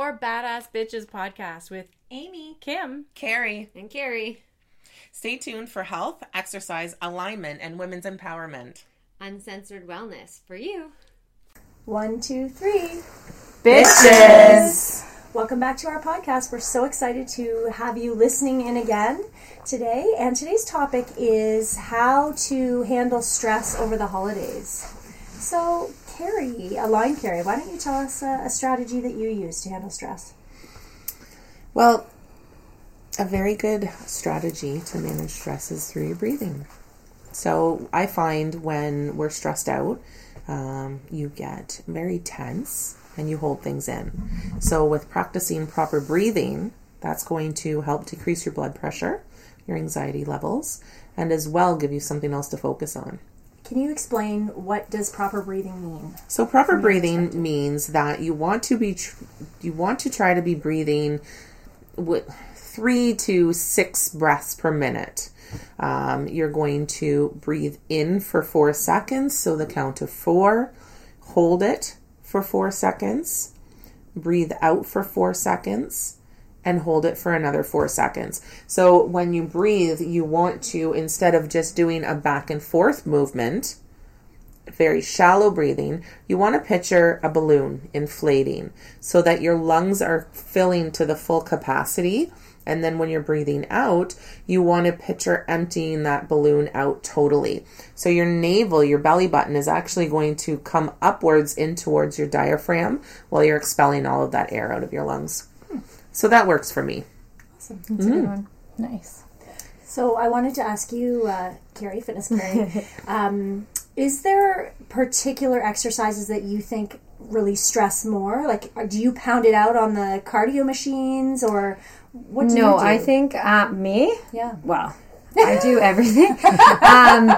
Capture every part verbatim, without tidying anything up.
Four Badass Bitches podcast with Amy, Kim, Carrie, and Carrie. Stay tuned for health, exercise, alignment, and women's empowerment. Uncensored wellness for you. One, two, three. Bitches! Welcome back to our podcast. We're so excited to have you listening in again today. And today's topic is how to handle stress over the holidays. So, Carrie, Align Carrie, why don't you tell us a, a strategy that you use to handle stress? Well, a very good strategy to manage stress is through your breathing. So I find when we're stressed out, um, you get very tense and you hold things in. So with practicing proper breathing, that's going to help decrease your blood pressure, your anxiety levels, and as well give you something else to focus on. Can you explain what does proper breathing mean? So proper breathing means that you want to be, tr- you want to try to be breathing with three to six breaths per minute. Um, you're going to breathe in for four seconds. So the count of four, hold it for four seconds, breathe out for four seconds, and hold it for another four seconds. So when you breathe, you want to, instead of just doing a back and forth movement, very shallow breathing, you want to picture a balloon inflating so that your lungs are filling to the full capacity. And then when you're breathing out, you want to picture emptying that balloon out totally. So your navel, your belly button is actually going to come upwards in towards your diaphragm while you're expelling all of that air out of your lungs. Hmm. So that works for me. Awesome. That's mm-hmm. a good one. Nice. So I wanted to ask you, uh, Carrie, Fitness Carrie, um, is there particular exercises that you think really stress more? Like, do you pound it out on the cardio machines, or what do no, you do? I think uh, me? Yeah. Well, I do everything. um,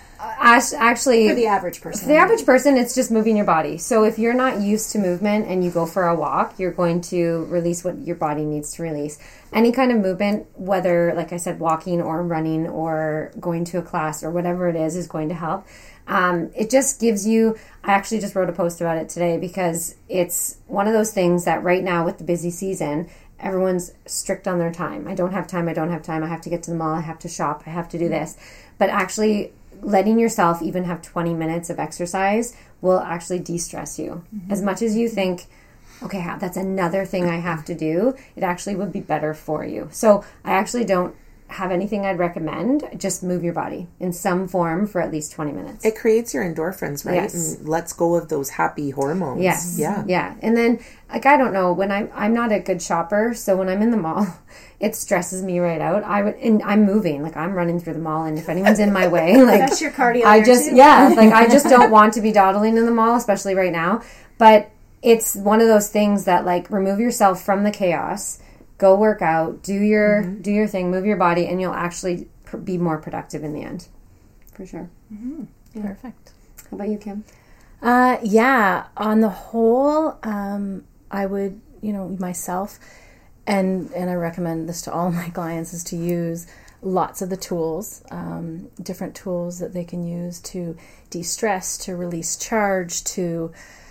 actually, for the average person. For the average person, it's just moving your body. So if you're not used to movement and you go for a walk, you're going to release what your body needs to release. Any kind of movement, whether, like I said, walking or running or going to a class or whatever it is, is going to help. Um, it just gives you, I actually just wrote a post about it today because it's one of those things that right now with the busy season, everyone's strict on their time. I don't have time, I don't have time, I have to get to the mall, I have to shop, I have to do this. But actually letting yourself even have twenty minutes of exercise will actually de-stress you. Mm-hmm. As much as you think, okay, that's another thing I have to do, it actually would be better for you. So I actually don't have anything I'd recommend. Just move your body in some form for at least twenty minutes. It creates your endorphins, right? Yes. And lets go of those happy hormones. Yes. Yeah. Yeah. And then, like, I don't know, when I'm, I'm not a good shopper, so when I'm in the mall, it stresses me right out. I would, and I'm moving, like I'm running through the mall, and if anyone's in my way, like that's your cardio. I just, too. yeah, like I just don't want to be dawdling in the mall, especially right now. But it's one of those things that, like, remove yourself from the chaos. Go work out, do your mm-hmm. do your thing, move your body, and you'll actually pr- be more productive in the end. For sure. Mm-hmm. Yeah. Perfect. How about you, Kim? Uh, yeah, on the whole, um, I would, you know, myself, and, and I recommend this to all my clients, is to use lots of the tools, um, different tools that they can use to de-stress, to release charge, to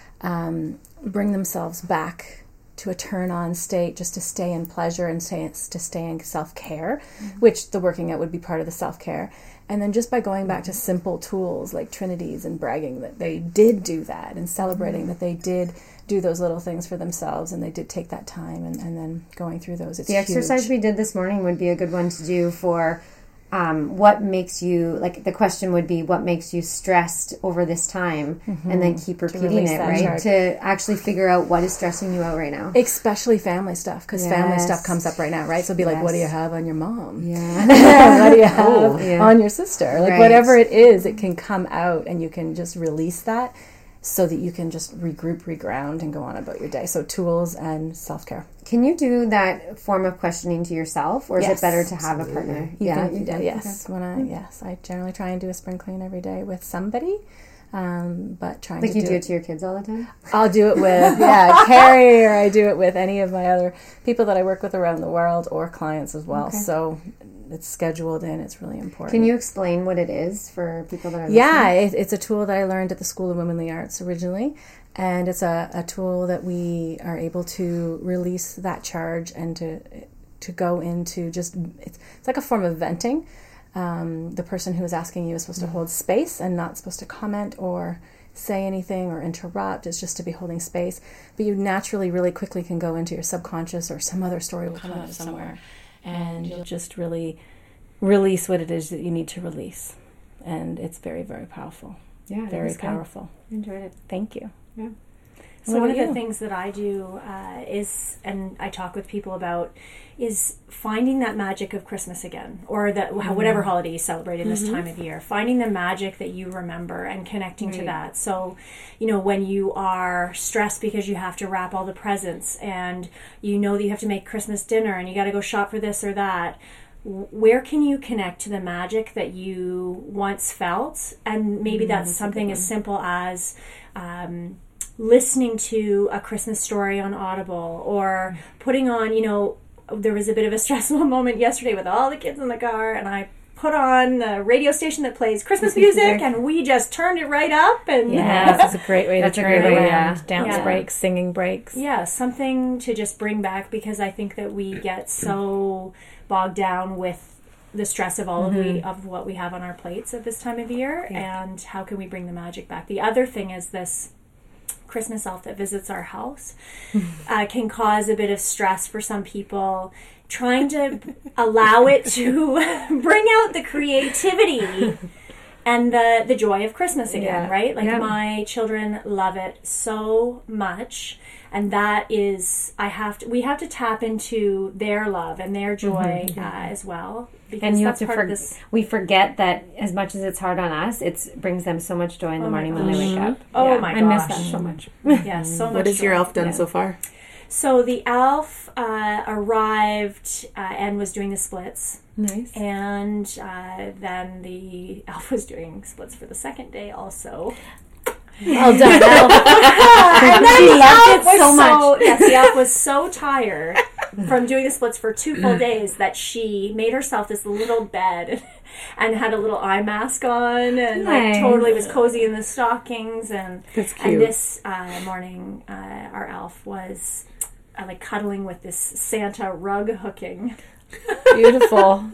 um, bring themselves back to a turn-on state, just to stay in pleasure and stay, to stay in self-care, mm-hmm. which the working out would be part of the self-care. And then just by going back to simple tools like Trinity's and bragging that they did do that, and celebrating mm-hmm. that they did do those little things for themselves and they did take that time, and, and then going through those, it's The exercise huge. we did this morning would be a good one to do for Um, what makes you, like, the question would be, what makes you stressed over this time? Mm-hmm. And then keep repeating it, right? Chart. To actually figure out what is stressing you out right now. Especially family stuff, because yes. family stuff comes up right now, right? So be like, yes. what do you have on your mom? Yeah. What do you have oh, yeah. on your sister? Like, right. whatever it is, it can come out, and you can just release that so that you can just regroup, reground, and go on about your day. So tools and self-care. Can you do that form of questioning to yourself, or is yes, it better to have absolutely. a partner? You yeah, can, you do. Yes, okay. when I yes, I generally try and do a spring clean every day with somebody, um, but trying like to you do, do it, it to your kids all the time. I'll do it with yeah Carrie, or I do it with any of my other people that I work with around the world, or clients as well. Okay. So it's scheduled in. It's really important. Can you explain what it is for people that are Yeah, listening? it, it's a tool that I learned at the School of Womanly Arts originally. And it's a, a tool that we are able to release that charge and to to go into just, it's, it's like a form of venting. Um, the person who is asking you is supposed to hold space and not supposed to comment or say anything or interrupt. It's just to be holding space. But you naturally really quickly can go into your subconscious, or some other story will come out somewhere. And you'll just really release what it is that you need to release. And it's very, very powerful. Yeah, Very powerful. I enjoyed it. Thank you. Yeah. So one of the things that I do uh, is, and I talk with people about, is finding that magic of Christmas again, or that mm-hmm. whatever holiday you celebrate in this mm-hmm. time of year, finding the magic that you remember and connecting right. to that. So, you know, when you are stressed because you have to wrap all the presents and you know that you have to make Christmas dinner and you got to go shop for this or that, where can you connect to the magic that you once felt? And maybe mm-hmm. that's something as simple as um, listening to a Christmas story on Audible, or putting on, you know, there was a bit of a stressful moment yesterday with all the kids in the car, and I put on the radio station that plays Christmas music, and we just turned it right up. And yeah, that's a great way to that's turn a great it way, around. yeah. Dance yeah. breaks, singing breaks. Yeah, something to just bring back, because I think that we get so bogged down with the stress of all mm-hmm. of we of what we have on our plates at this time of year, yeah. and how can we bring the magic back? The other thing is this Christmas elf that visits our house uh, can cause a bit of stress for some people, trying to allow it to bring out the creativity and the the joy of Christmas again, yeah. right? Like yeah. my children love it so much, and that is, I have to we have to tap into their love and their joy mm-hmm. uh, as well. Because and you that's have to part for, of this. We forget that as much as it's hard on us, it brings them so much joy in the oh morning when they wake up. Oh yeah. my gosh. I miss that so much. Yes, so much. What has your elf done yeah. so far? So the elf uh, arrived uh, and was doing the splits. Nice. And uh, then the elf was doing splits for the second day also. Well done, elf. And then she the loved elf it was so much. So, yes, the elf was so tired from doing the splits for two full days that she made herself this little bed and had a little eye mask on, and nice. like totally was cozy in the stockings. And That's cute. and this uh, morning, uh, our elf was uh, like cuddling with this Santa rug hooking. Beautiful.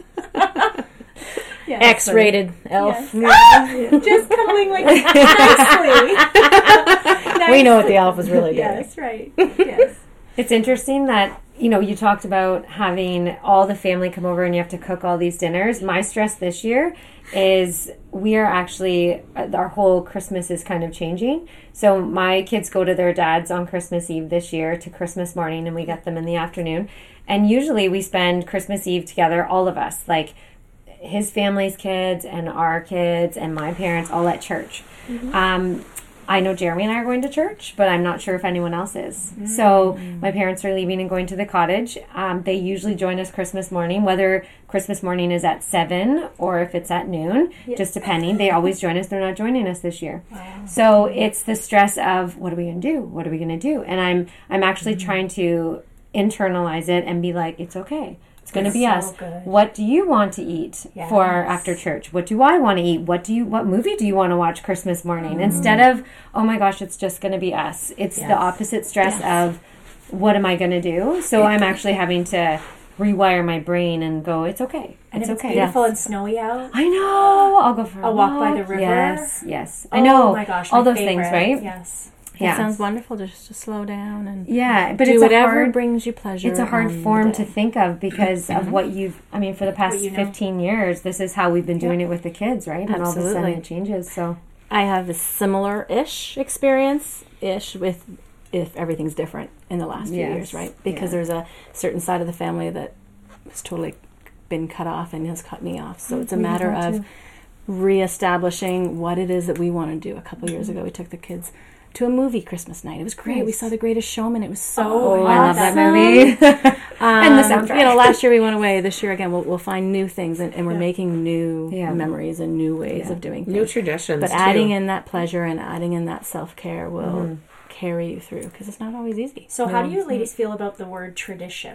Yeah, X-rated elf. Yes. Just cuddling like nicely. Nicely. We know what the elf was really doing. Yes, right. Yes. It's interesting that, you know, you talked about having all the family come over and you have to cook all these dinners. My stress this year is we are actually, our whole Christmas is kind of changing. So my kids go to their dad's on Christmas Eve this year to Christmas morning, and we get them in the afternoon. And usually we spend Christmas Eve together, all of us, like his family's kids and our kids and my parents, all at church. Mm-hmm. Um, I know Jeremy and I are going to church, but I'm not sure if anyone else is. Mm. So my parents are leaving and going to the cottage. Um, they usually join us Christmas morning, whether Christmas morning is at seven or if it's at noon, yes. just depending. They always join us. They're not joining us this year. Wow. So it's the stress of, what are we going to do? What are we going to do? And I'm I'm actually mm-hmm. trying to internalize it and be like, it's okay. It's going to be so us. Good. What do you want to eat yes. for after church? What do I want to eat? What do you? What movie do you want to watch Christmas morning? Mm. Instead of, oh my gosh, it's just going to be us. It's yes. the opposite stress yes. of, what am I going to do? So I'm actually having to rewire my brain and go, it's okay. And it's if it's okay. beautiful yes. and snowy out. I know. I'll go for a, a walk. walk by the river. Yes, yes. Oh, I know. my gosh, my all those favorite. things, right? Yes. Yeah. It sounds wonderful to just to slow down and yeah, but do it's whatever a hard, brings you pleasure. It's a hard form to think of because mm-hmm. of what you've, I mean, for the past you know. fifteen years, this is how we've been doing yeah. it with the kids, right? And Absolutely. all of a sudden it changes, so. I have a similar-ish experience-ish with if everything's different in the last few yes. years, right? Because yeah. there's a certain side of the family that has totally been cut off and has cut me off. So it's a matter of too. reestablishing what it is that we want to do. A couple mm-hmm. years ago, we took the kids to a movie Christmas night. It was great. Nice. We saw The Greatest Showman. It was so oh, awesome. I love that movie. um, and the soundtrack. You know, last year we went away. This year again, we'll, we'll find new things, and, and we're yeah. making new yeah. memories and new ways yeah. of doing things. New traditions, But too. adding in that pleasure and adding in that self-care will mm. carry you through, because it's not always easy. So no, how do you ladies feel about the word tradition?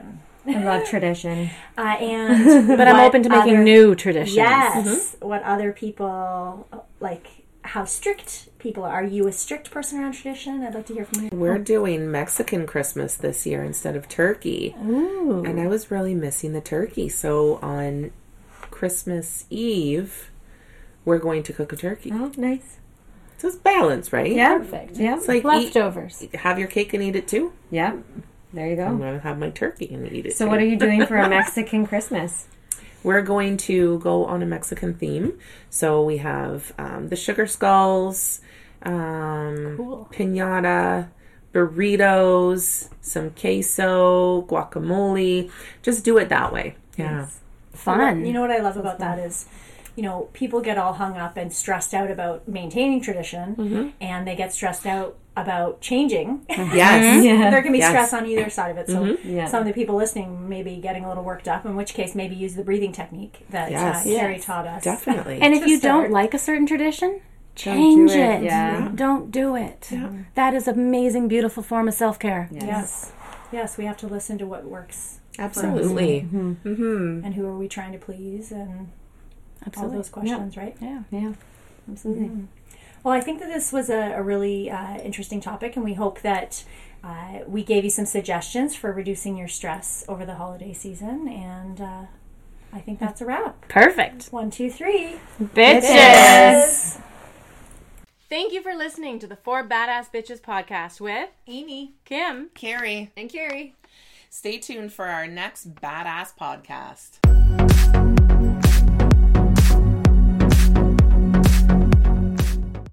I love tradition. Uh, and but I'm what open to making other- new traditions. Yes. Mm-hmm. What other people, like, how strict people are. Are you a strict person around tradition? I'd like to hear from you. We're doing Mexican Christmas this year instead of turkey. Ooh. And I was really missing the turkey. So on Christmas Eve, we're going to cook a turkey. Oh, nice. So it's balanced, right? Yeah. Perfect. Yeah. It's like Leftovers. Eat, have your cake and eat it too. Yeah. There you I'm go. going to have my turkey and eat it So too. what are you doing for a Mexican Christmas? We're going to go on a Mexican theme. So we have um, the sugar skulls, um, Cool. piñata, burritos, some queso, guacamole. Just do it that way. Yeah. Fun. You know what I love about that is, you know, people get all hung up and stressed out about maintaining tradition, Mm-hmm. and they get stressed out about changing. Yes. Yeah. There can be Yes. stress on either side of it. So Yeah. some of the people listening may be getting a little worked up, in which case maybe use the breathing technique that Yes. uh, Carrie Yes. taught us. Definitely. And if To you start. don't like a certain tradition, Don't change do it. it. Yeah. Don't do it. Yeah. That is amazing, beautiful form of self-care. Yes. Yes. Yes, we have to listen to what works Absolutely. Mm-hmm. Mm-hmm. and who are we trying to please and Absolutely. all those questions, right? Yeah. Yeah. Absolutely. Well, I think that this was a, a really uh, interesting topic, and we hope that uh, we gave you some suggestions for reducing your stress over the holiday season. And uh, I think that's a wrap. Perfect. One, two, three. Bitches. Thank you for listening to the Four Badass Bitches podcast with Amy, Kim. Carrie, And Carrie. stay tuned for our next badass podcast.